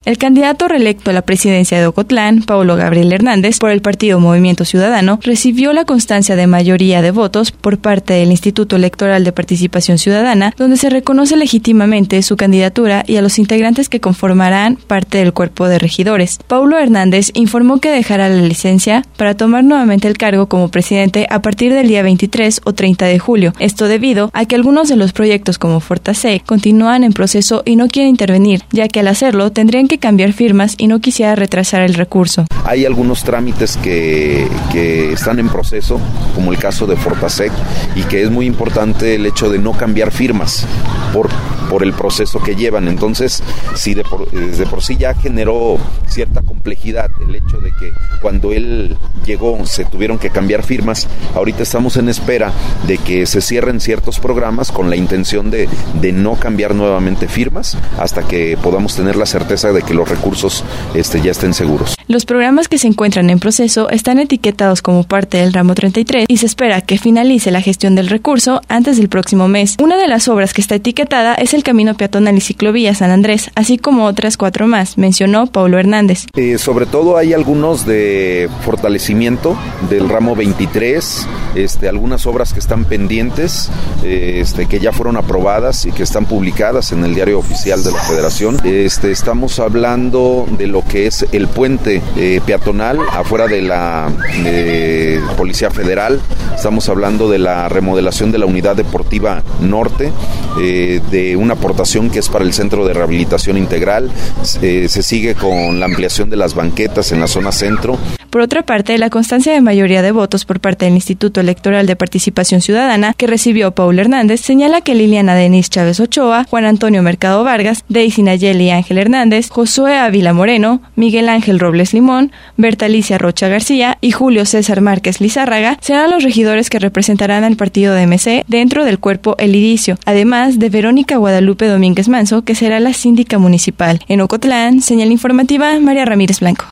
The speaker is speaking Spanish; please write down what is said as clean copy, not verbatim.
El candidato reelecto a la presidencia de Ocotlán, Paulo Gabriel Hernández, por el partido Movimiento Ciudadano, recibió la constancia de mayoría de votos por parte del Instituto Electoral de Participación Ciudadana, donde se reconoce legítimamente su candidatura y a los integrantes que conformarán parte del cuerpo de regidores. Paulo Hernández informó que dejará la licencia para tomar nuevamente el cargo como presidente a partir del día 23 o 30 de julio. Esto debido a que algunos de los proyectos como Fortasec continúan en proceso y no quiere intervenir, ya que al hacerlo tendrían que cambiar firmas y no quisiera retrasar el recurso. Hay algunos trámites que están en proceso, como el caso de Fortasec, y que es muy importante el hecho de no cambiar firmas por el proceso que llevan. Entonces, si desde por sí ya generó cierta complejidad el hecho de que cuando él llegó se tuvieron que cambiar firmas, ahorita estamos en espera de que se cierren ciertos programas con la intención de no cambiar nuevamente firmas hasta que podamos tener la certeza de que los recursos ya estén seguros. Los programas que se encuentran en proceso están etiquetados como parte del ramo 33 y se espera que finalice la gestión del recurso antes del próximo mes. Una de las obras que está etiquetada es el Camino Peatonal y Ciclovía San Andrés, así como otras 4 más, mencionó Paulo Hernández. Sobre todo hay algunos de fortalecimiento del ramo 23, algunas obras que están pendientes, que ya fueron aprobadas y que están publicadas en el Diario Oficial de la Federación. Estamos hablando de lo que es el puente peatonal afuera de la Policía Federal. Estamos hablando de la remodelación de la Unidad Deportiva Norte, de una aportación que es para el Centro de Rehabilitación Integral. Se sigue con la ampliación de las banquetas en la zona centro. Por otra parte, la constancia de mayoría de votos por parte del Instituto Electoral de Participación Ciudadana que recibió Paulo Hernández señala que Liliana Denise Chávez Ochoa, Juan Antonio Mercado Vargas, Daisy Nayeli Ángel Hernández, Josué Ávila Moreno, Miguel Ángel Robles Limón, Berta Alicia Rocha García y Julio César Márquez Lizárraga serán los regidores que representarán al partido de MC dentro del cuerpo El Idicio, además de Verónica Guadalupe Domínguez Manso, que será la síndica municipal. En Ocotlán, señal informativa María Ramírez Blanco.